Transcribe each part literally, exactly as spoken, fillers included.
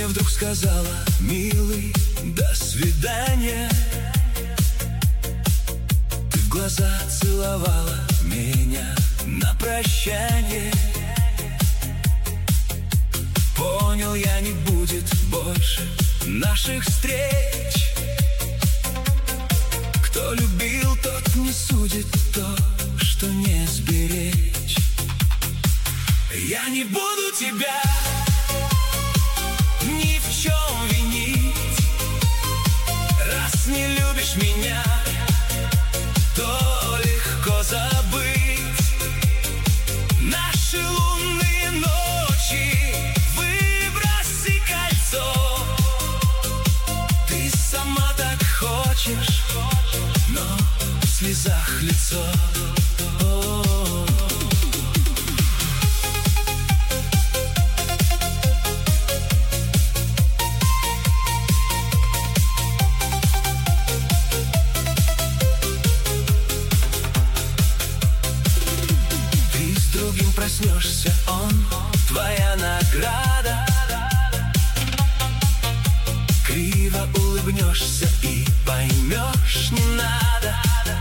мне вдруг сказала: милый, до свидания. Ты в глаза целовала меня на прощание. Понял я, не будет больше наших встреч. Кто любил, тот не судит то, что не сберечь. Я не буду тебя ни в чем винить. Раз не любишь меня, то легко забыть. Наши лунные ночи, выброси кольцо. Ты сама так хочешь, но в слезах лицо. О-о-о. Ты с другим проснешься, он твоя награда. Криво улыбнешься и поймешь, не надо.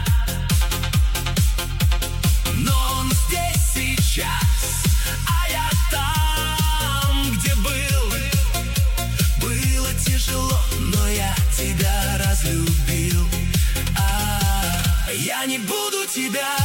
Но он здесь сейчас, а я там, где был. Было тяжело, но я тебя разлюбил. А я не буду тебя